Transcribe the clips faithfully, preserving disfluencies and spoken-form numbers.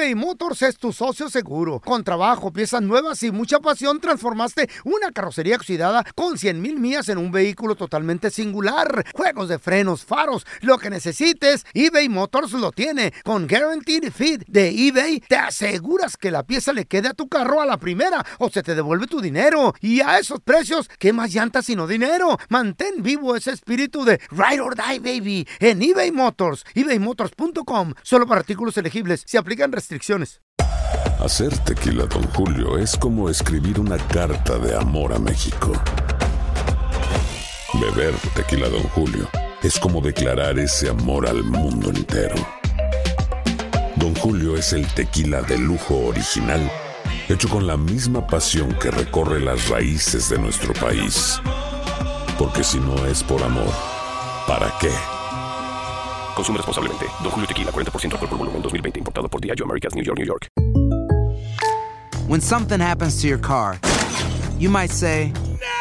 eBay Motors es tu socio seguro. Con trabajo, piezas nuevas y mucha pasión, transformaste una carrocería oxidada con cien mil millas en un vehículo totalmente singular. Juegos de frenos, faros, lo que necesites, eBay Motors lo tiene. Con Guaranteed Fit de eBay, te aseguras que la pieza le quede a tu carro a la primera o se te devuelve tu dinero. Y a esos precios, ¿qué más llantas sino dinero? Mantén vivo ese espíritu de Ride or Die, baby, en eBay Motors. ebay motors punto com. Solo para artículos elegibles. Se aplican restricciones. Hacer tequila Don Julio es como escribir una carta de amor a México. Beber tequila Don Julio es como declarar ese amor al mundo entero. Don Julio es el tequila de lujo original, hecho con la misma pasión que recorre las raíces de nuestro país. Porque si no es por amor, ¿para qué? Consume responsablemente. Don Julio Tequila, cuarenta por ciento alcohol por volumen, dos mil veinte. Importado por Diageo Americas, New York, New York. When something happens to your car, you might say,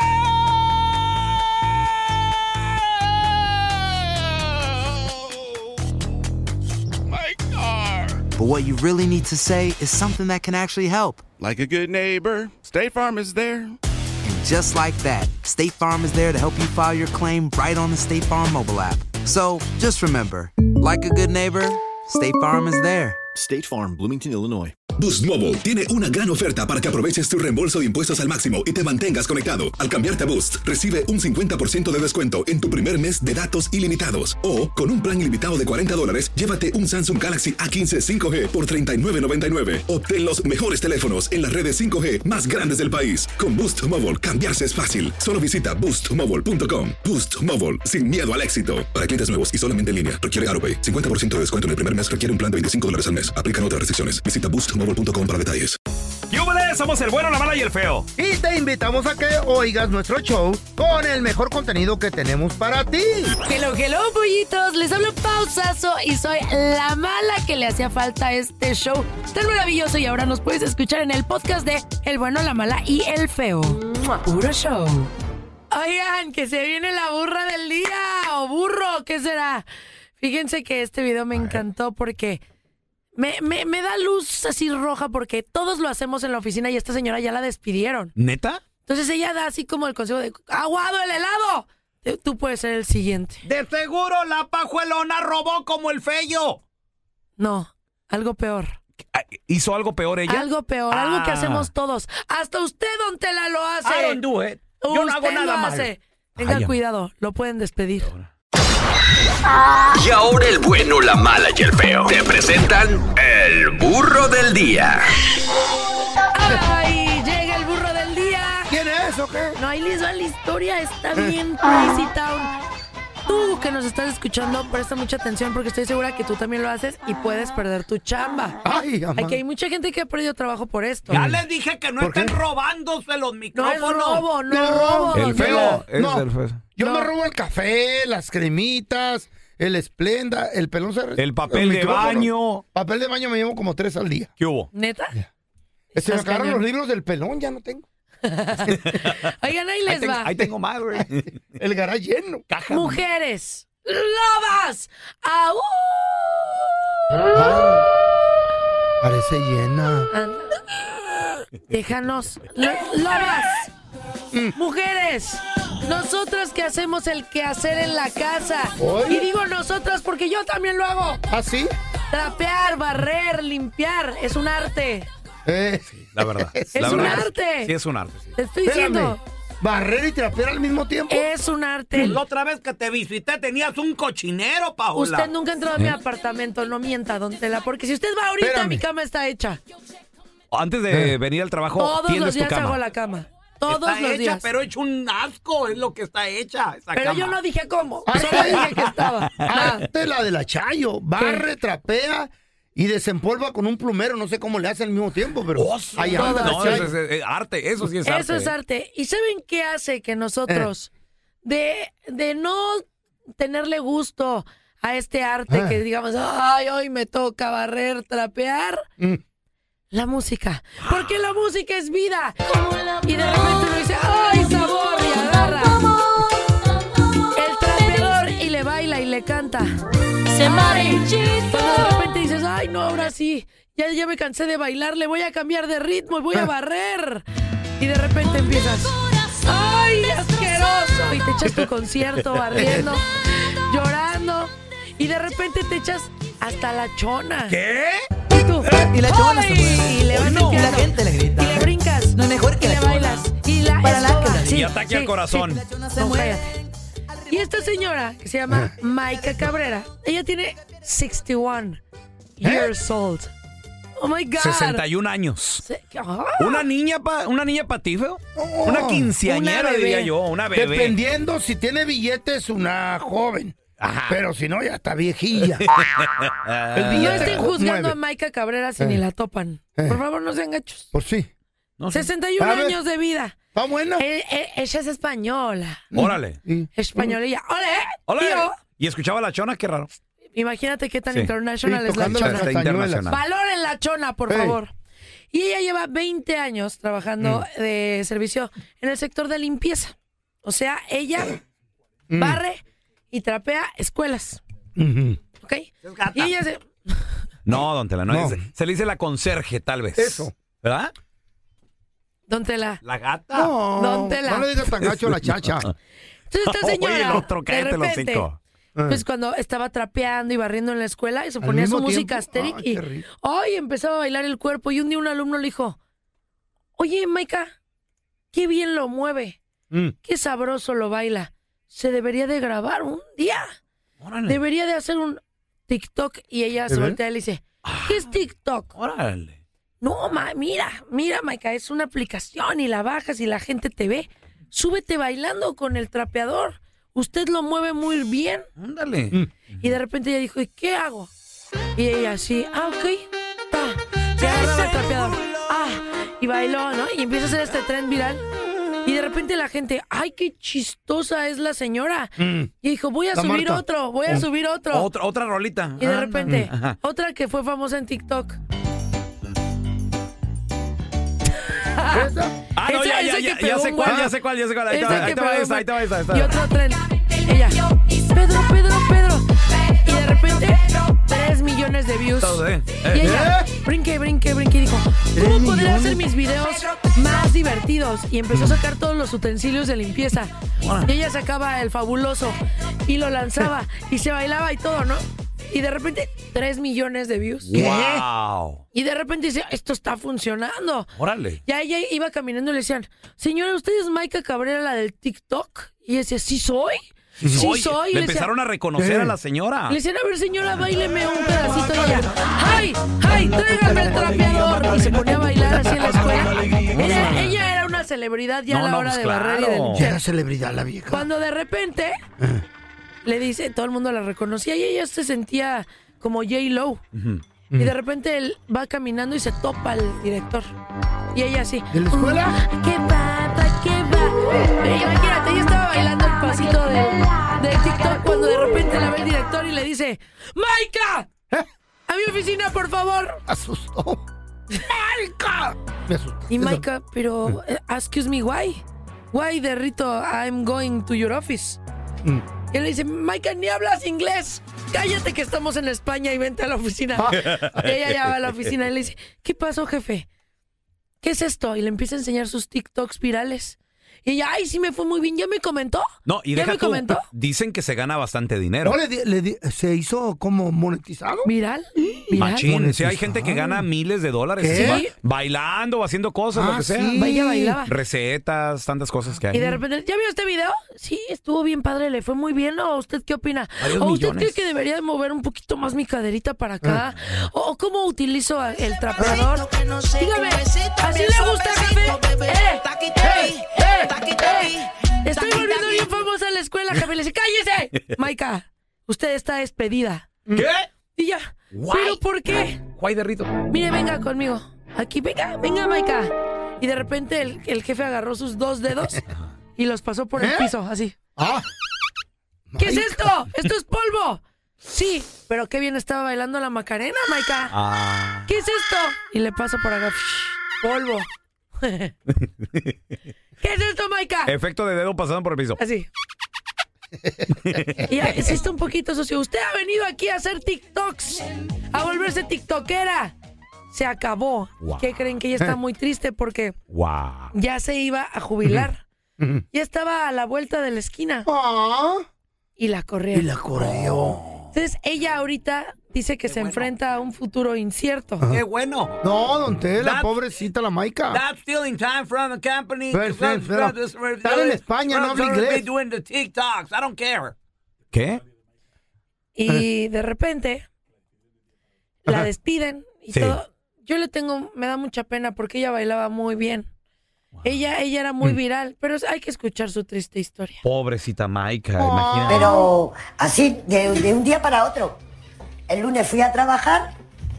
My car. but what you really need to say is something that can actually help. Like a good neighbor, State Farm is there. And just like that, State Farm is there to help you file your claim right on the State Farm mobile app. So just remember, like a good neighbor, State Farm is there. State Farm, Bloomington, Illinois. Boost Mobile tiene una gran oferta para que aproveches tu reembolso de impuestos al máximo y te mantengas conectado. Al cambiarte a Boost, recibe un cincuenta por ciento de descuento en tu primer mes de datos ilimitados. O, con un plan ilimitado de cuarenta dólares, llévate un Samsung Galaxy A quince cinco G por treinta y nueve noventa y nueve. Obtén los mejores teléfonos en las redes cinco G más grandes del país. Con Boost Mobile, cambiarse es fácil. Solo visita boost mobile punto com. Boost Mobile, sin miedo al éxito. Para clientes nuevos y solamente en línea, requiere AutoPay. cincuenta por ciento de descuento en el primer mes, requiere un plan de veinticinco dólares al mes. Aplican otras restricciones. Visita boost mobile punto com para detalles. ¡Yúbales! Somos el bueno, la mala y el feo. Y te invitamos a que oigas nuestro show con el mejor contenido que tenemos para ti. Hello, hello, pollitos. Les hablo Pausazo y soy la mala que le hacía falta a este show tan maravilloso. Y ahora nos puedes escuchar en el podcast de El bueno, la mala y el feo. Puro show. Oigan, que se viene la burra del día. O burro, ¿qué será? Fíjense que este video me encantó porque... Me, me, me da luz así roja porque todos lo hacemos en la oficina y esta señora ya la despidieron. ¿Neta? Entonces ella da así como el consejo de ¡aguado el helado! Tú puedes ser el siguiente. De seguro la pajuelona robó como el feyo. No, algo peor. ¿Hizo algo peor ella? Algo peor, ah. algo que hacemos todos. Hasta usted, don Tela, lo hace. I don't do it. Yo usted no hago nada lo hace. mal. Tenga Ay, cuidado, lo pueden despedir. Y ahora el bueno, la mala y el feo te presentan el burro del día. ¡Ay! Llega el burro del día. ¿Quién es o qué? No, ahí les va la historia. Está bien crazy town. Tú que nos estás escuchando, presta mucha atención porque estoy segura que tú también lo haces y puedes perder tu chamba. Ay, amá. Aquí hay mucha gente que ha perdido trabajo por esto. Ya les dije que no estén robándose los No micrófonos. es robo, no, No, es robo. El don feo. Tela. Es No. el feo. Yo No. me robo el café, las cremitas, el Esplenda, el pelón. se- El papel de micrófono. baño. Papel de baño me llevo como tres al día. ¿Qué hubo? ¿Neta? Se me Estás acabaron cañón. los libros del pelón, ya no tengo. Oigan, ahí Ahí les tengo, va. ahí tengo más, güey. El garage lleno. Caja. Mujeres, lobas. ¡Au! Ah, parece llena. Anda. Déjanos. Lo- lobas. Mujeres, nosotras que hacemos el quehacer en la casa. Oye. Y digo nosotras porque yo también lo hago. ¿Ah, sí? Trapear, barrer, limpiar. Es un arte. Eh, La verdad. Es La un verdad. arte. Sí, es un arte. Sí. Te estoy espérame. diciendo. ¿Barrer y trapear al mismo tiempo? Es un arte. La otra vez que te visité tenías un cochinero, Paola. Usted nunca entró a mi apartamento, no mienta, don Tela, porque si usted va ahorita, Espérame. mi cama está hecha. Antes de venir al trabajo, Todos tiendes los días tu cama. hago la cama. Todos está los hecha, días. pero hecho un asco, es lo que está hecha esa Pero cama. yo no dije cómo, Ah, solo dije que estaba. Ah, Hazte la de la Chayo. Barre, trapea y desempolva con un plumero. No sé cómo le hace al mismo tiempo, pero Oso. ahí anda la No, Chayo. eso es, es arte, eso sí es arte. Eso es arte. ¿Y saben qué hace que nosotros, de, de no tenerle gusto a este arte, Ah. que digamos, ay, hoy me toca barrer, trapear? Mm. La música. Porque la música es vida. Y de repente uno dice, ¡ay, sabor! Y agarra el trapeador y le baila y le canta. Se marchita. Cuando de repente dices, ¡ay, no, ahora sí! ya, ya me cansé de bailar, le voy a cambiar de ritmo y voy a barrer. Y de repente empiezas, ¡ay, asqueroso! Y te echas tu concierto barriendo, llorando. Y de repente te echas hasta la chona. ¿Qué? Y tú, Y la chona se ¡ay! mueve. Y le vas No, y la limpiando. gente le grita. Y le brincas. No es mejor que y la le chona. bailas. Y la Para la escoba. que la- Sí, Y ataque al sí, corazón. La chona se No, mueve. cállate. Y esta señora, que se llama Maika Cabrera, ella tiene sesenta y uno years old. Oh my God. sesenta y un años. Se- ah. Una niña pa, una niña patifeo. Una quinceañera, Una bebé. diría yo. Una bebé. Dependiendo si tiene billetes, una joven. Ajá. Pero si no, ya está viejilla. El No billete estén co- juzgando mueve. a Maika Cabrera si ni la topan. Por favor, no sean gachos. Pues sí. No sé. sesenta y uno A ver. años de vida. Está buena. Eh, eh, ella es española. Órale. Sí. Españolilla. ¡Ole! Hola. Tío, Y escuchaba la chona, qué raro. imagínate qué tan Sí. internacional Sí, es la tocando las chona. Está castañuelas. internacional. Valoren la chona, por Ey. favor. Y ella lleva veinte años trabajando de servicio en el sector de limpieza. O sea, ella barre y trapea escuelas. Ujú. ¿Ok? Y ella se... No, don Tela, no. No. es- se le dice la conserje, tal vez. Eso. ¿Verdad? Don Tela. La gata. No, Don Tela. no le digas tan gacho a la chacha. Entonces esta señora, Oye, el otro, de cállate el repente, hocico. pues cuando estaba trapeando y barriendo en la escuela y se ¿Al ponía su mismo música tiempo? asteric Ay, y qué rico. ay, empezaba a bailar el cuerpo y un día un alumno le dijo, oye, Maika, qué bien lo mueve, Mm. qué sabroso lo baila, se debería de grabar un día, Órale. debería de hacer un TikTok. Y ella se ¿De voltea y le dice, ¿qué es TikTok? Órale. No, ma, mira, mira, Maika, es una aplicación y la bajas y la gente te ve. Súbete bailando con el trapeador. Usted lo mueve muy bien. Ándale. Mm. Y de repente ella dijo, ¿y qué hago? Y ella así, ah, ok. Ta. Se agarraba el trapeador. Ah, y bailó, ¿no? Y empieza a hacer este tren viral. Y de repente la gente, ay, qué chistosa es la señora. Mm. Y dijo, voy a La subir Marta. otro, voy a subir otro. Otra, otra rolita. Y de Ah, repente, ajá. otra que fue famosa en TikTok. ¿Esa? Ah, no, Esa- ya, ya, esa ya, que ya pegó sé un cuál, buen- ya sé cuál, ya sé cuál. Ahí te Esa va, ahí que te va pegó esta, ahí te va esta, ahí te Y va. otro tren. Ella, Pedro, Pedro, Pedro. Y de repente, tres millones de views. Todo, ¿eh? Y Eh. ella, brinque, brinque, brinque. Y dijo, ¿cómo podría hacer mis videos más divertidos? Y empezó a sacar todos los utensilios de limpieza. Y ella sacaba el fabuloso y lo lanzaba y se bailaba y todo, ¿no? Y de repente, tres millones de views. Wow. Y de repente dice, esto está funcionando. Órale. Ya ella iba caminando y le decían, señora, ¿usted es Maika Cabrera, la del TikTok? Y ella decía, ¿sí soy? Sí, Oye, soy. Y le le decía- empezaron a reconocer ¿Qué? a la señora. le decían, a ver, señora, baileme un pedacito. Y ella, ¡ay! ¡ay! ¡Tráigame el trapeador! Y se ponía a bailar así en la escuela. Ella, ella era una celebridad ya No, a la no, hora pues de barrer y de claro. limpiar. Era celebridad la vieja. Cuando de repente le dice, todo el mundo la reconocía y ella se sentía como J-Lo. Y de repente él va caminando y se topa al director. Y ella así. ¿De la escuela? "Mm, ¿Qué va? ¿Qué va? Pero imagínate, ella estaba bailando el pasito de, de TikTok cuando de repente la ve el director y le dice, ¡Maika! ¿Eh? ¡A mi oficina, por favor! Asustó. ¡Maika! Me asustó. Y Maika, pero, eh, excuse me, why? Why, de Rito, I'm going to your office. Mm. Y él le dice, Maika, ni hablas inglés. Cállate que estamos en España y vente a la oficina. Y ella ya va a la oficina y le dice, ¿qué pasó, jefe? ¿Qué es esto? Y le empieza a enseñar sus TikToks virales. Y ella, ay, sí me fue muy bien, ¿ya me comentó? No, y ¿Ya deja me tú, comentó? dicen que se gana bastante dinero. ¿No le di- le di- ¿Se hizo como monetizado? ¿Viral? ¿Viral? Machín, sí, hay gente que gana miles de dólares ¿Qué? ba- bailando o haciendo cosas, Ah, lo que sea. sí. Ella bailaba. Recetas, tantas cosas que hay. Y de repente, ¿ya vio este video? Sí, estuvo bien padre, le fue muy bien. ¿O usted qué opina? Varios ¿O usted millones. cree que debería de mover un poquito más mi caderita para acá? ¿O cómo utilizo el trapeador? Dígame, ¿así le gusta, jefe? ¡Eh! ¡Eh! ¡Eh! ¡Eh! Estoy volviendo bien famosa en la escuela, jefe. Le dice, ¡cállese! Maika, usted está despedida. ¿Qué? Y ya, ¿pero por qué? Guay de Rito. Mire, venga conmigo. Aquí, venga, venga, Maika. Y de repente el, el jefe agarró sus dos dedos y los pasó por el ¿Eh? piso, así. Ah. ¿Qué es Maika. esto? ¡Esto es polvo! Sí, pero qué bien estaba bailando la Macarena, Maika. Ah. ¿Qué es esto? Y le paso por acá. Polvo. ¿Qué es esto, Maika? Efecto de dedo pasando por el piso. Así. Y ya, sí está un poquito socio. Usted ha venido aquí a hacer TikToks, a volverse tiktokera. se acabó. Wow. ¿Qué creen? Que ella está muy triste porque wow. ya se iba a jubilar. Ya estaba a la vuelta de la esquina. Ah. Y la corrió. Y la corrió. Entonces, ella ahorita dice que Qué se bueno. enfrenta a un futuro incierto. ¡Qué bueno! No, don Tela, That's- pobrecita la Maica. That's stealing time from the company. Pero, pero, pero, está en España, no habla inglés. doing the TikToks. I don't care. ¿Qué? Y de repente la despiden y Sí. todo. Yo le tengo, me da mucha pena porque ella bailaba muy bien. Ella, ella era muy viral, pero hay que escuchar su triste historia. Pobrecita Maica, imagínate. Pero así, de, de un día para otro. El lunes fui a trabajar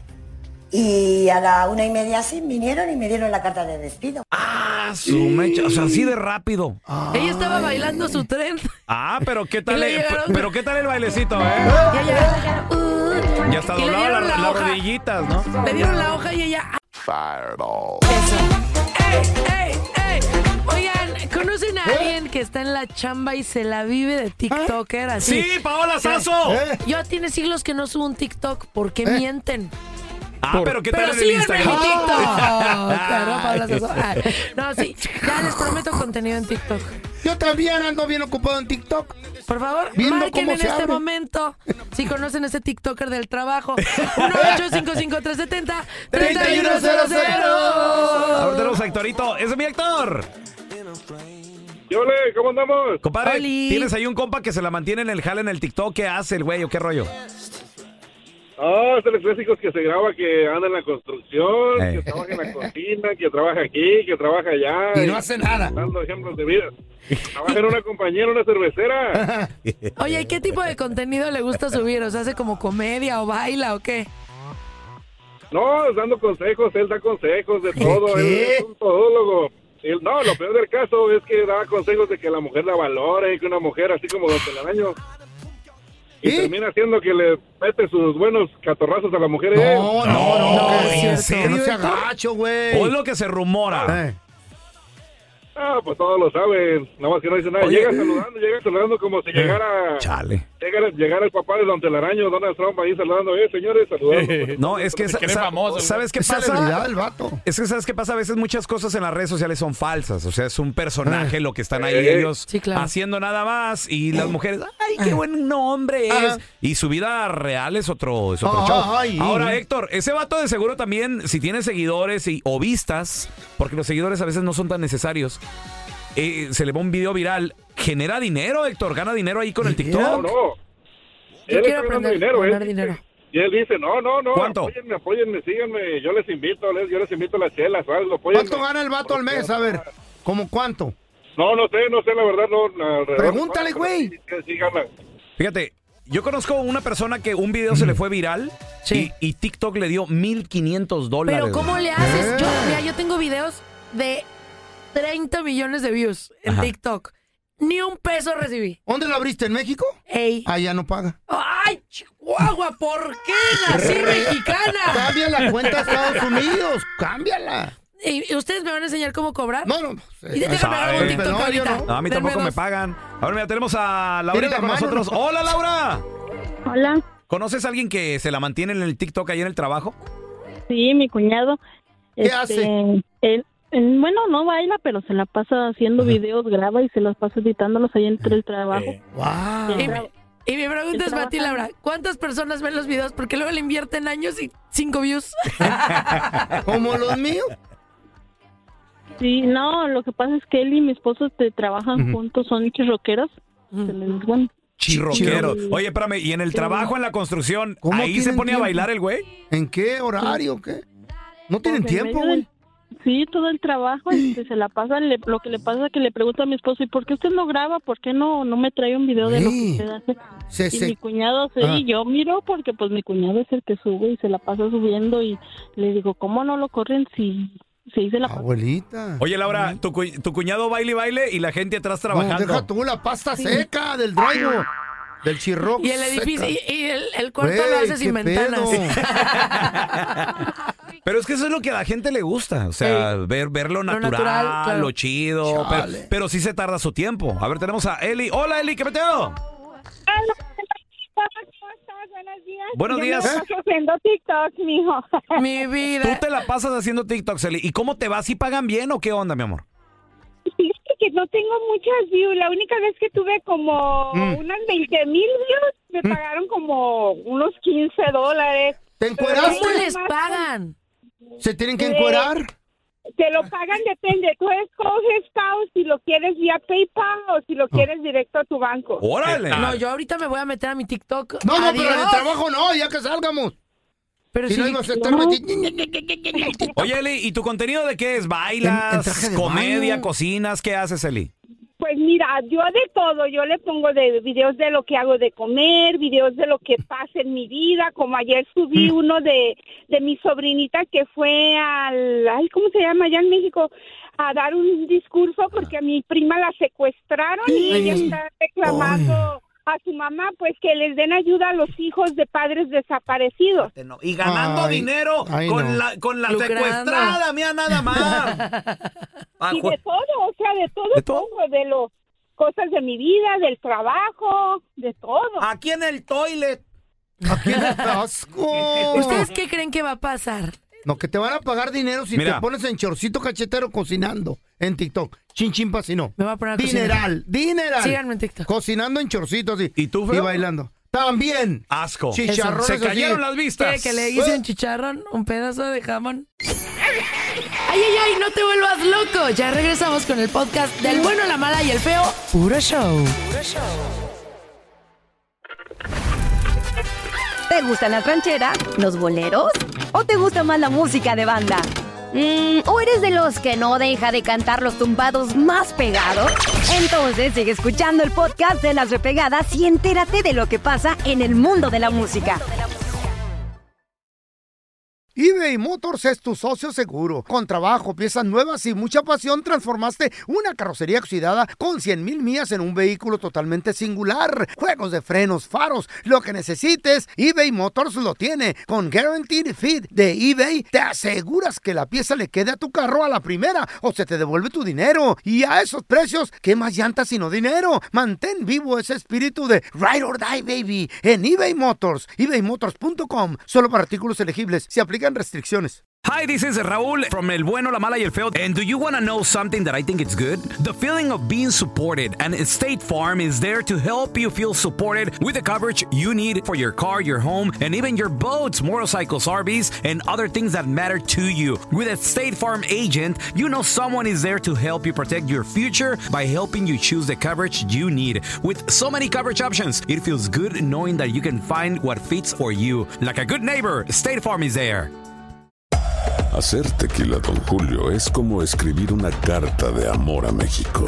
y a la una y media así vinieron y me dieron la carta de despido. Ah, su mecha, o sea, así de rápido. Ella estaba bailando su tren. Ah, pero qué tal, Y le el, llegaron- pero qué tal el bailecito, ¿eh? Y ella, uh, Ya está y le doblado dieron la- la las hoja. rodillitas, ¿no? Le dieron la hoja y ella... Fireball. ¡Ey, ey, ey! Oigan, ¿conocen a alguien que está en la chamba y se la vive de TikToker así? ¡Sí, Paola Sasso! ¿Eh? Yo tiene siglos que no subo un TikTok. ¿Por qué mienten? Ah, pero qué tal Pero en el síganme en mi Instagram. TikTok. Claro, Paola Sasso. Ah, no, sí. Ya les prometo contenido en TikTok. Yo también ando bien ocupado en TikTok. Por favor, Viendo marquen cómo en se este abre. momento si conocen a ese TikToker del trabajo. uno ocho cinco cinco tres siete cero tres uno cero cero. Ahora tenemos a Héctorito. ¡Ese es mi Héctor! Yole, ¿cómo andamos? Compadre, Oli. tienes ahí un compa que se la mantiene en el jale en el TikTok. ¿Qué hace el güey o qué rollo? Ah, es de los clásicos que se graba que anda en la construcción, Eh. que trabaja en la cocina, que trabaja aquí, que trabaja allá. Y no hace nada. Dando ejemplos de vida. Trabaja en una compañía, en una cervecera. Oye, ¿y qué tipo de contenido le gusta subir? O sea, ¿hace como comedia o baila o qué? No, dando consejos, él da consejos de todo. ¿Qué? Él es un todólogo. Él- no, lo peor del caso es que da consejos de que la mujer la valore y que una mujer así como Don Telaraño. Y ¿Eh? termina haciendo que le mete sus buenos catorrazos a la mujer. él. No, no, no. No, que- ¿en que serio, no sea Héctor? gacho, güey. O es lo que se rumora. Eh. Ah, pues todos lo saben. Nada más que no dice nada. Oye. Llega saludando, llega saludando como si llegara... Chale. Llegara, llegara el papá de Don Telaraño, Donald Trump, ahí saludando. Eh, señores, saludando. No, es que, sa- Que eres sa- famoso, güey. ¿sabes qué Es pasa? celebridad el vato. Es que ¿sabes qué pasa? A veces muchas cosas en las redes sociales son falsas. O sea, es un personaje lo que están ahí Eh. ellos Sí, claro. haciendo nada más. Y las mujeres, ¡ay, qué buen hombre es! Ah. Y su vida real es otro, es otro Ah, show. ay. Ahora, Héctor, ese vato de seguro también, si tiene seguidores y, o vistas, porque los seguidores a veces no son tan necesarios, eh, se le va un video viral, genera dinero, Héctor, gana dinero ahí con el No, TikTok. no. Yo Él quiero está ganando aprender dinero, a él ganar dice- dinero. Y él dice, no, no, no. ¿Cuánto? Apóyenme, apóyenme, síganme. Yo les invito, les, yo les invito a las chelas o algo. Apóyenme. ¿Cuánto gana el vato al mes? A ver, ¿cómo cuánto? No, no sé, no sé, la verdad, no. alrededor- Pregúntale, güey. Sí, sí gana. Fíjate, yo conozco una persona que un video se le fue viral Sí. y, y TikTok le dio mil quinientos dólares. Pero ¿cómo güey. le haces? Yo, Eh. mira, yo tengo videos de treinta millones de views en Ajá. TikTok. Ni un peso recibí. ¿Dónde lo abriste? ¿En México? Ey. Ah, ya no paga. ¡Ay, Chihuahua! ¿Por qué nací mexicana? Cambia la cuenta a Estados Unidos. Cámbiala. ¿Y y ustedes me van a enseñar cómo cobrar? No, no. Y déjame sabe. hago un TikTok No, yo ahorita. no. No, a mí Denme tampoco me dos. pagan. Ahora mira, tenemos a Mira Laurita la con mano, nosotros. ¿no? ¡Hola, Laura! Hola, ¿Conoces a alguien que se la mantiene en el TikTok ahí en el trabajo? sí, mi cuñado. ¿Qué hace? Él, él, bueno, no baila, pero se la pasa haciendo videos, graba y se los pasa editándolos ahí entre el trabajo. Wow. Y, mi- y mi pregunta Él es para ti, trabaja- Laura. ¿Cuántas personas ven los videos? Porque luego le invierten años y cinco views. ¿Como los míos? Sí, no, lo que pasa es que él y mi esposo te trabajan Ujú. juntos, son chirroqueros. Ujú. Se les- bueno, Chirroquero. Sí. Oye, espérame, ¿y en el Sí. trabajo, en la construcción, ¿Cómo ahí se tienen pone a tiempo? bailar el güey? ¿En qué horario? ¿Qué? No tienen pues, en tiempo, medio del- güey. Sí, todo el trabajo, este, se la pasa. le- lo que le pasa es que le pregunto a mi esposo, ¿y por qué usted no graba? ¿Por qué no, no me trae un video de lo que Sí. usted hace? Se, Y se- mi cuñado, sí, Ah. yo miro porque pues mi cuñado es el que sube y se la pasa subiendo y le digo, ¿cómo no lo corren si se se la pasa? Abuelita. Oye, Laura, tu, cu- tu cuñado baile y baile y la gente atrás No, trabajando. deja tú la pasta seca del Draigo. Del chirro. Y el edificio, y, y el, el cuarto Güey, lo hace sin qué ventanas. pedo. Pero es que eso es lo que a la gente le gusta. O sea, ver, ver lo natural, natural, claro. lo chido. Pero, Chale. pero sí se tarda su tiempo. A ver, tenemos a Eli. Hola, Eli, ¿qué meteo? buenos días. Buenos Yo días. me paso haciendo TikTok, mijo. Mi vida. Tú te la pasas haciendo TikToks, Eli. ¿Y cómo te va? ¿Sí pagan bien o qué onda, mi amor? Fíjate que no tengo muchas views. La única vez que tuve como Mm. unas veinte mil views, me pagaron como unos quince dólares. ¿Te encueraste? ¿Cómo les pagan? ¿Se tienen que encuerar? Te lo pagan, depende. Tú escoges, Pau, si lo quieres vía PayPal o si lo quieres directo a tu banco. ¡Órale! No, yo ahorita me voy a meter a mi TikTok. No, no, Adiós. pero en el trabajo no, ya que salgamos. Pero si sí, no ibas a estar no. metido- Oye, Eli, ¿y tu contenido de qué es? En- en ¿Bailas? traje de ¿Comedia? baño. ¿Cocinas? ¿Qué haces, Eli? Pues mira, yo de todo, yo le pongo de videos de lo que hago de comer, videos de lo que pasa en mi vida, como ayer subí Mm. uno de, de mi sobrinita que fue al, ay, ¿cómo se llama? Allá en México, a dar un discurso porque a mi prima la secuestraron y ella está reclamando a su mamá, pues que les den ayuda a los hijos de padres desaparecidos. Y ganando Ay, dinero ay, con, no. la, con la Lucrando. secuestrada, mira nada más. Y de todo, o sea, de todo, ¿De todo? pongo, de lo, cosas de mi vida, del trabajo, de todo. Aquí en el toilet. Aquí en el asco. ¿Ustedes qué creen que va a pasar? No, que te van a pagar dinero si Mira. te pones en chorcito cachetero cocinando en TikTok. Chin, chin, si no. Me voy a poner a cocinar. Dineral, dineral. Síganme en TikTok. Cocinando en chorcitos así. ¿Y tú, Y feo? bailando. También. Asco. Chicharrones Se así. cayeron las ¿Qué? vistas. Que le dicen chicharrón, un pedazo de jamón. Ay, ay, ay, no te vuelvas loco. Ya regresamos con el podcast del bueno, la mala y el feo. Puro show. ¿Te gustan las rancheras, los boleros o te gusta más la música de banda? Mm, ¿O eres de los que no deja de cantar los tumbados más pegados? Entonces sigue escuchando el podcast de Las Repegadas y entérate de lo que pasa en el mundo de la música. eBay Motors es tu socio seguro. Con trabajo, piezas nuevas y mucha pasión, transformaste una carrocería oxidada con cien mil millas en un vehículo totalmente singular. Juegos de frenos, faros, lo que necesites, eBay Motors lo tiene. Con Guaranteed Fit de eBay, te aseguras que la pieza le quede a tu carro a la primera o se te devuelve tu dinero. Y a esos precios, ¿qué más llantas sino dinero? Mantén vivo ese espíritu de Ride or Die, baby, en eBay Motors. ebay motors punto com. Solo para artículos elegibles. Se aplican restricciones. Hi, this is Raúl from El Bueno, La Mala y El Feo. And do you want to know something that I think it's good? The feeling of being supported. And State Farm is there to help you feel supported with the coverage you need for your car, your home, and even your boats, motorcycles, R Vs, and other things that matter to you. With a State Farm agent, you know someone is there to help you protect your future by helping you choose the coverage you need. With so many coverage options, it feels good knowing that you can find what fits for you. Like a good neighbor, State Farm is there. Hacer tequila Don Julio es como escribir una carta de amor a México.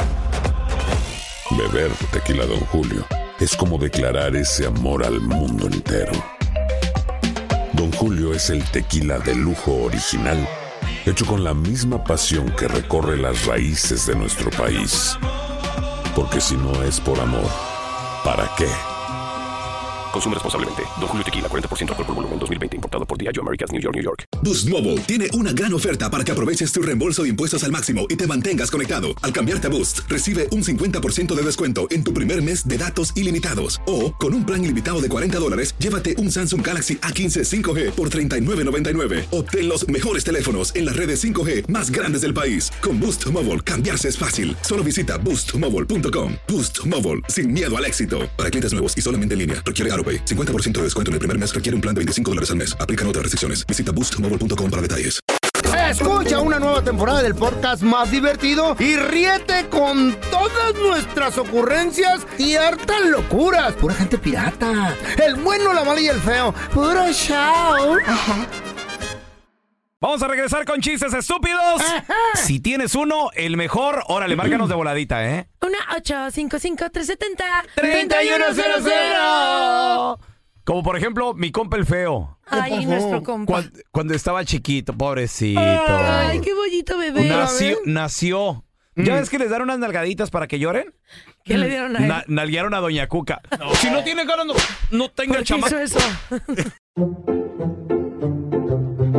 Beber tequila Don Julio es como declarar ese amor al mundo entero. Don Julio es el tequila de lujo original, hecho con la misma pasión que recorre las raíces de nuestro país. Porque si no es por amor, ¿para qué? Consume responsablemente. Don Julio Tequila, cuarenta por ciento alcohol por volumen, dos mil veinte. Importado por Diageo Americas, New York, New York. Boost Mobile tiene una gran oferta para que aproveches tu reembolso de impuestos al máximo y te mantengas conectado. Al cambiarte a Boost, recibe un cincuenta por ciento de descuento en tu primer mes de datos ilimitados. O, con un plan ilimitado de cuarenta dólares, llévate un Samsung Galaxy A quince cinco G por treinta y nueve noventa y nueve. Obtén los mejores teléfonos en las redes cinco G más grandes del país. Con Boost Mobile, cambiarse es fácil. Solo visita boost mobile punto com. Boost Mobile, sin miedo al éxito. Para clientes nuevos y solamente en línea, requiere AutoPay. cincuenta por ciento de descuento en el primer mes requiere un plan de veinticinco dólares al mes. Aplican otras restricciones. Visita boost mobile punto com para detalles. Escucha una nueva temporada del podcast más divertido y ríete con todas nuestras ocurrencias y hartas locuras. Pura gente pirata. El bueno, la mala y el feo. Puro show. Vamos a regresar con chistes estúpidos. Si tienes uno, el mejor, órale, márcanos de voladita, ¿eh? Una ocho cinco cinco tres siete cero treinta y uno cero cero. Como por ejemplo, mi compa el feo. Ay, nuestro compa. Cuando, cuando estaba chiquito, pobrecito. Ay, qué bonito bebé. Nació. nació. ¿Ya ves que les dan unas nalgaditas para que lloren? ¿Qué le dieron a él? Na- nalguearon a Doña Cuca. No. Si no tiene ganas, no, no tenga ¿Por el qué chamaco. hizo eso?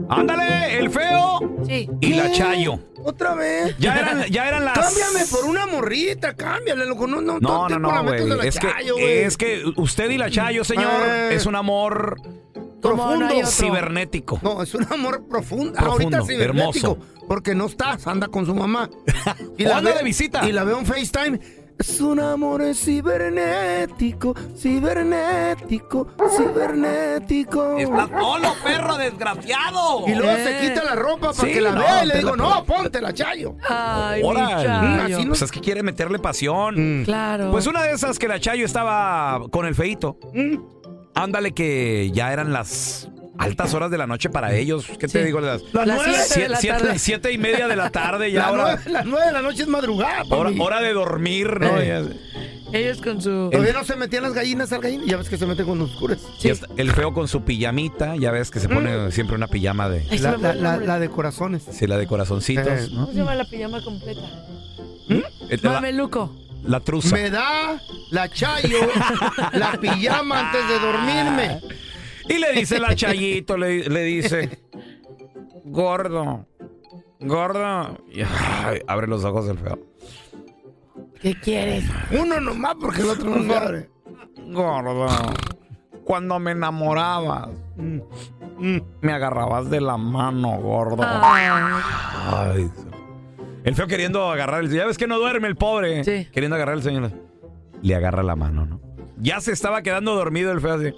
Ándale, el feo sí. y la Chayo. ¿Otra vez? Ya eran, ya eran las... Cámbiame por una morrita, cámbiale, loco. No, no, no, no, no, güey. Es, Chayo, que, es que usted y la Chayo, señor, eh. es un amor... profundo. No cibernético. No, es un amor profundo. Profundo, Ahorita cibernético. hermoso. Porque no estás, anda con su mamá. Y la anda de visita. Y la veo en FaceTime. Es un amor cibernético, cibernético, cibernético. Estás solo, perro desgraciado. Y luego Eh. se quita la ropa para Sí, que la no, vea y le te digo, la- no, ponte la Chayo. Ay, mi Órale. Chayo. Así no- Pues es que quiere meterle pasión. Claro. Pues una de esas que la Chayo estaba con el feito. Ándale que ya eran las altas horas de la noche para ellos. ¿Qué te Sí. digo? Las, Las Las nueve, siete de la siete, tarde. siete y media de la tarde ya. la hora, nueve, las nueve de la noche es madrugada, hora, papi. hora de dormir, ¿no? Eh. Ya- Ellos con su... Todavía no se metían las gallinas al gallina. Ya ves que se mete cuando oscures. ya está el feo con su pijamita. Ya ves que se pone siempre una pijama de... Ay, se La, me fue la, el la, nombre. la de corazones. Sí, la de corazoncitos, Eh. ¿no? ¿Cómo se llama la pijama completa? Eh, La, Mameluco. la truza. Me da la Chayo la pijama antes de dormirme. Y le dice la Chayito, le, le dice, gordo, gordo. Y, ay, abre los ojos el feo. ¿Qué quieres? Uno nomás porque el otro no se abre. Gordo, cuando me enamorabas, me agarrabas de la mano, gordo. Ay. El feo queriendo agarrar el... Ya ves que no duerme el pobre. Sí. Queriendo agarrar el señor. Le agarra la mano, ¿no? Ya se estaba quedando dormido el feo así.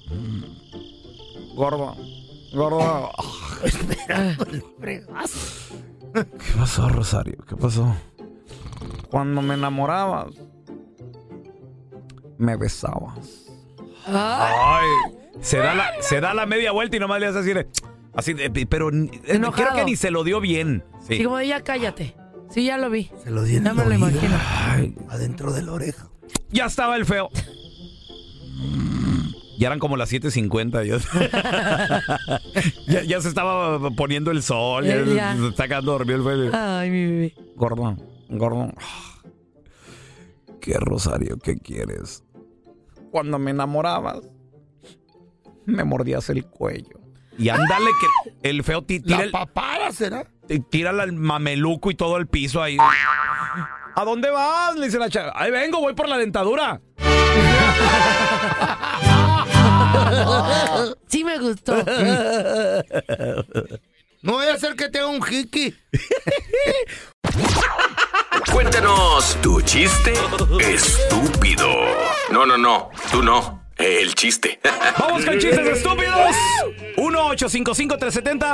Gordo, gordo. ¿Qué pasó, Rosario? ¿Qué pasó? Cuando me enamorabas, me besabas. Ay, se da la, se da la media vuelta y nomás le hace así, de- así de- pero eh, Enojado. creo que ni se lo dio bien. Sí. Sí, como de, ya cállate. Sí, ya lo vi. Se lo di en Ya el me lo oído, imagino. Ay, adentro de la oreja. ya estaba el feo. Ya eran como las siete cincuenta. Ya, ya, ya se estaba poniendo el sol. Ya, Eh, ya. se está quedando dormido el feo. Ay, mi bebé. Gordo, gordo. ¿Qué, Rosario? ¿Qué quieres? Cuando me enamorabas, me mordías el cuello. Y ándale que el feo ti- tira, ¿La el, papada será? ti- tira el mameluco y todo el piso ahí. ¿A dónde vas? Le dice la chava. Ahí vengo, voy por la dentadura. Sí me gustó. No voy a hacer que te haga un jiki. Cuéntanos tu chiste estúpido. No, no, no, tú no. El chiste. Vamos con chistes estúpidos. uno ocho cinco cinco tres siete cero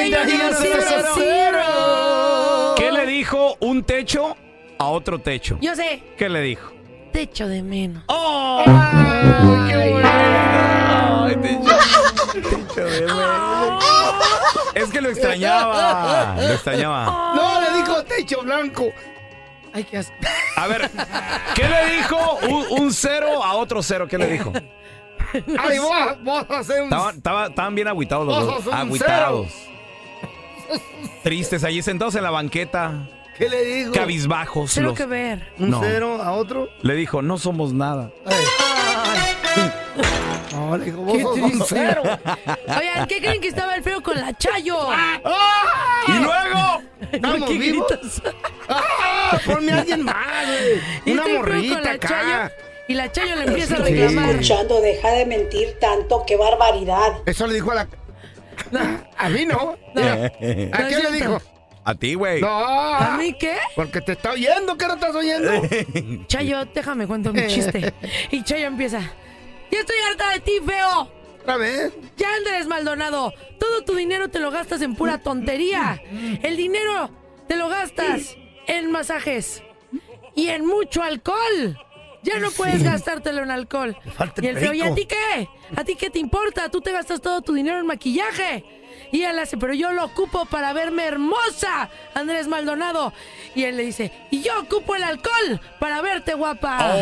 ¿Qué le dijo un techo a otro techo? Yo sé. ¿Qué le dijo? Te echo de menos. ¡Oh! ¡Ay, qué bueno! ¡Ay, te echo, te echo de menos! Es que lo extrañaba. Lo extrañaba. No, le dijo techo blanco. Ay, qué asco. A ver, ¿qué le dijo un, un cero a otro cero? ¿Qué le dijo? Ay, vos, vos haces un... Estaban, estaba- estaban bien agüitados los Vos dos. sos un Agüitados. Tristes, allí sentados en la banqueta. ¿Qué le dijo? Cabizbajos. Tengo los- que ver. Un No. cero a otro. Le dijo, no somos nada. No, le dijo, vos Qué sos un triste. cero. Oigan, ¿qué creen que estaba el feo con la Chayo? Y luego, ¿Estamos ¿Qué vivos? gritas? ¡Ah! Ponme a alguien más, güey. Y Una está el feo morrita con la acá. Chayo, y la Chayo le empieza a Sí. reclamar. Escuchando, deja de mentir tanto, qué barbaridad. Eso le dijo a la... A mí no. Mira, ¿a No quién es le cierto. dijo? a ti, güey. No. ¿A mí qué? Porque te está oyendo. ¿Qué no estás oyendo? Chayo, déjame cuento mi chiste. Y Chayo empieza. Ya estoy harta de ti, feo. ¿Otra vez? Ya Andrés Maldonado, todo tu dinero te lo gastas en pura tontería. El dinero te lo gastas en masajes y en mucho alcohol. Ya no puedes gastártelo en alcohol. falta el Y el feo, ¿y a perico. ti qué? ¿A ti qué te importa? Tú te gastas todo tu dinero en maquillaje. Y él hace, pero yo lo ocupo para verme hermosa, Andrés Maldonado. Y él le dice, y yo ocupo el alcohol para verte guapa.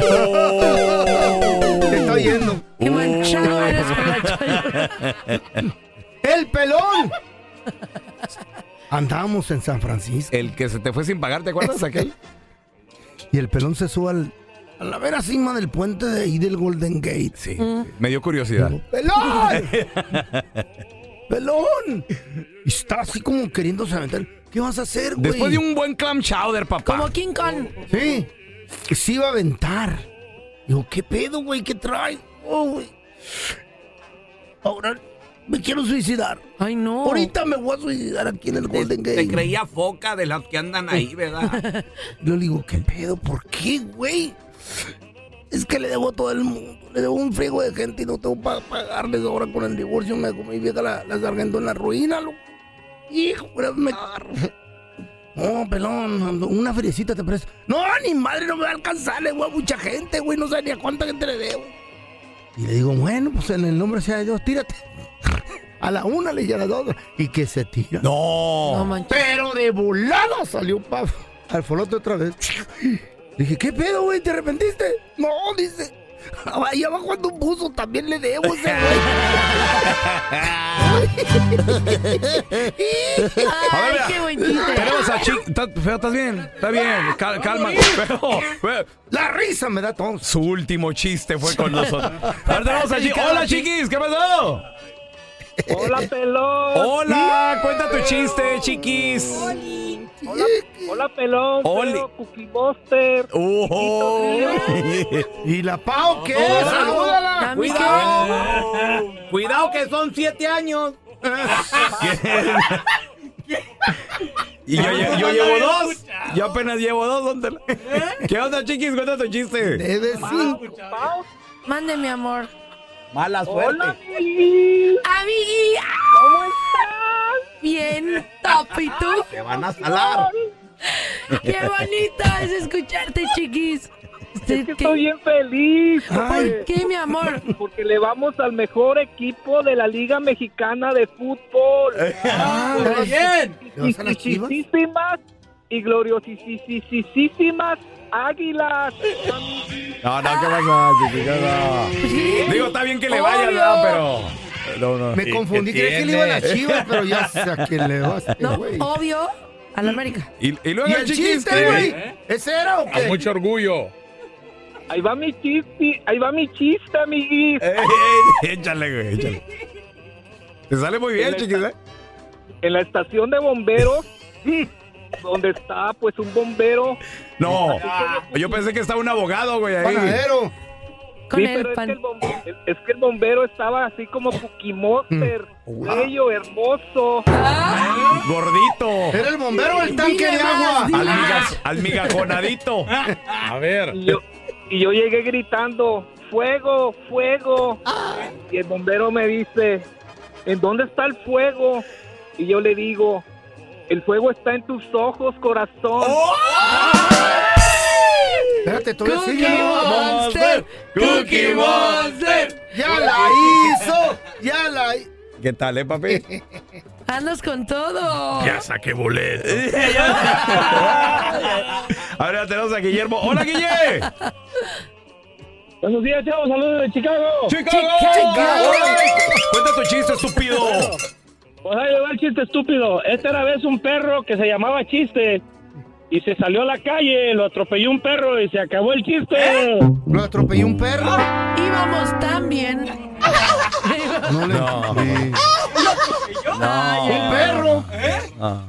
Te está oyendo. Qué manchado eres con la Chayo. ¡El pelón! Andábamos en San Francisco. El que se te fue sin pagar, ¿te acuerdas aquel? Y el pelón se sube al, a la vera cima del puente de ahí del Golden Gate. Sí, me dio curiosidad. ¡Pelón! pelón. Y está así como queriéndose aventar. ¿Qué vas a hacer, güey? Después de un buen clam chowder, papá. Como King Kong. Sí, que se iba a aventar. Digo, ¿qué pedo, güey? ¿Qué trae? Oh, güey. Ahora me quiero suicidar. Ay, no. Ahorita me voy a suicidar aquí en el Golden Gate. Te creía foca de las que andan ahí, ¿verdad? Yo le digo, ¿qué pedo? ¿Por qué, güey? Es que le debo a todo el mundo. Le debo un friego de gente y no tengo para pagarles ahora con el divorcio. Me dejó mi vieja la, la sargento en la ruina, loco. Hijo, pero me... No, pelón, una feriecita te presto. No, ni madre, no me va a alcanzar, le voy a mucha gente, güey. No sé ni a cuánta gente le debo. Y le digo, bueno, pues en el nombre sea de Dios, tírate. A la una le dije a las dos. Y que se tira. No. No manches. Pero de volada salió pa, al folote otra vez. Dije, ¿qué pedo, güey? ¿Te arrepentiste? No, dice. Ahí abajo cuando un buzo también le debo ese güey. Ay, qué buen chiste. Tenemos a Chiquis. Feo, ¿estás bien? Está bien. Cal- calma. Feo, feo. La risa me da todo. Su último chiste fue con nosotros. Ahora tenemos a Chiquis. Hola, Chiquis. ¿Qué pasó? Hola, pelón. Hola. Cuenta tu chiste, Chiquis. Hola, hola, pelón. Oli. Feo, Cookie Monster. Oh. ¿Y la Pau qué? Oh, ¡Salúdala! Cuidado. Cuidado que son siete años. Y yo, yo, yo llevo dos. Yo apenas llevo dos. ¿Dónde? ¿Qué onda, Chiquis? Cuenta tu chiste. Debe cinco. Mande, mi amor. Mala suerte. Hola, amigui. Amigui. ¿Cómo estás? Bien, top. ¿Y tú? Te van a salar. Qué bonito es escucharte, Chiquis. Es que estoy bien feliz. ¿Por qué, mi amor? Porque le vamos al mejor equipo de la Liga Mexicana de Fútbol. Ah, Muy bien. ¿Le vas a las Chivas? Gloriosísimas y gloriosísimas Águilas. No, no, ¿qué pasa, Chiquis? ¿Qué no? Digo, está bien que le vaya, Obvio. ¿verdad? Pero... No, no. Me confundí, creí que le iba a las Chivas, pero ya sé a quién le va. No, güey. obvio, a la América. Y, y luego ¿Y el el Chiquis, chiste, ¿qué? güey? ¿Ese era o qué? Mucho orgullo. Ahí va mi chiste, ahí va mi chiste, amiguis. Ey, ey, échale, güey, échale. Te sale muy bien, En la Chiquis, esta- ¿eh? En la estación de bomberos, donde está pues un bombero. No, yo pensé que estaba un abogado, güey, ahí. Panadero. Con Sí, el pero es pan. que el, bombe- es que el bombero estaba así como Cookie Monster, bello, hermoso. Gordito. Era el bombero o el tanque de Dile más, agua. dile Almigas, almigajonadito. A ver. Y yo, y yo llegué gritando, fuego, fuego. Y el bombero me dice, ¿en dónde está el fuego? Y yo le digo, el fuego está en tus ojos, corazón. Espérate, todavía Cookie sigue. Monster, Cookie Monster. Ya la hizo. Ya la hizo. ¿Qué tal, eh, papi? Andas con todo. Ya saqué boleto. Ahora tenemos a Guillermo. ¡Hola, Guille! Buenos días, chavos, saludos de Chicago. ¡Chicago! Chicago. Cuenta tu chiste, estúpido. Pues ahí va el chiste estúpido. Esta era vez un perro que se llamaba Chiste y se salió a la calle, lo atropelló un perro y se acabó el chiste. Lo atropelló un perro. Íbamos tan bien. No le No. entendí. No. Un perro. Ah.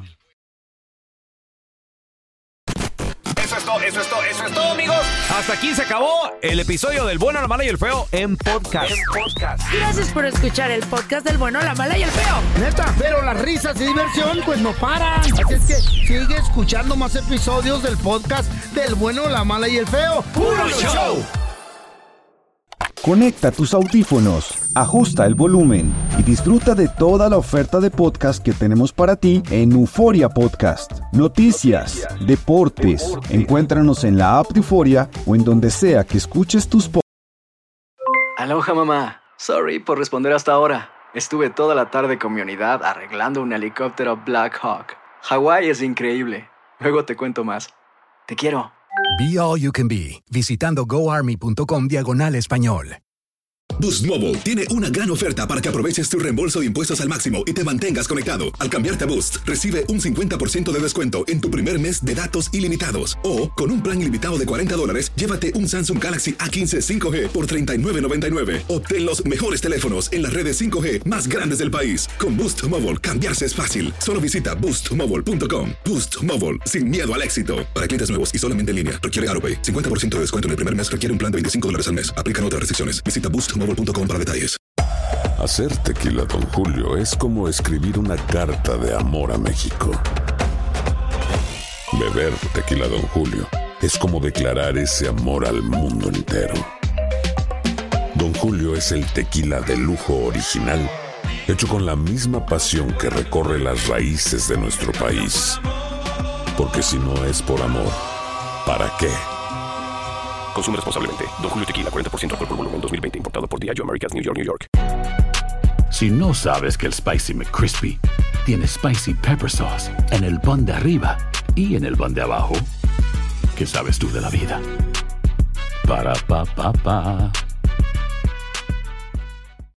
Eso es todo, eso es todo, eso es todo, amigos. Hasta aquí se acabó el episodio del Bueno, la Mala y el Feo en podcast. Gracias por escuchar el podcast del bueno, la mala y el feo. Neta, pero las risas y diversión pues no paran. Así es que sigue escuchando más episodios del podcast del bueno, la mala y el feo. ¡Puro show! Conecta tus audífonos, ajusta el volumen y disfruta de toda la oferta de podcast que tenemos para ti en Euforia Podcast. Noticias, deportes, encuéntranos en la app de Euforia o en donde sea que escuches tus podcasts. Aloha, mamá. Sorry por responder hasta ahora. Estuve toda la tarde con mi unidad arreglando un helicóptero Black Hawk. Hawái es increíble. Luego te cuento más. Te quiero. Be All You Can Be, visitando goarmy.com diagonal español. Boost Mobile tiene una gran oferta para que aproveches tu reembolso de impuestos al máximo y te mantengas conectado. Al cambiarte a Boost, recibe un cincuenta por ciento de descuento en tu primer mes de datos ilimitados. O, con un plan ilimitado de cuarenta dólares, llévate un Samsung Galaxy A quince cinco G por treinta y nueve noventa y nueve. Obtén los mejores teléfonos en las redes cinco G más grandes del país. Con Boost Mobile, cambiarse es fácil. Solo visita boost mobile punto com. Boost Mobile, sin miedo al éxito. Para clientes nuevos y solamente en línea, requiere AutoPay. cincuenta por ciento de descuento en el primer mes requiere un plan de veinticinco dólares al mes. Aplican otras restricciones. Visita boost mobile punto com para detalles. Hacer tequila Don Julio es como escribir una carta de amor a México. Beber tequila Don Julio es como declarar ese amor al mundo entero. Don Julio es el tequila de lujo original, hecho con la misma pasión que recorre las raíces de nuestro país. Porque si no es por amor, ¿para qué? Consume responsablemente. Don Julio Tequila, cuarenta por ciento alcohol por volumen, dos mil veinte. Importado por Diageo Americas, New York, New York. Si no sabes que el Spicy McCrispy tiene Spicy Pepper Sauce en el pan de arriba y en el pan de abajo, ¿qué sabes tú de la vida? Para, pa, pa, pa.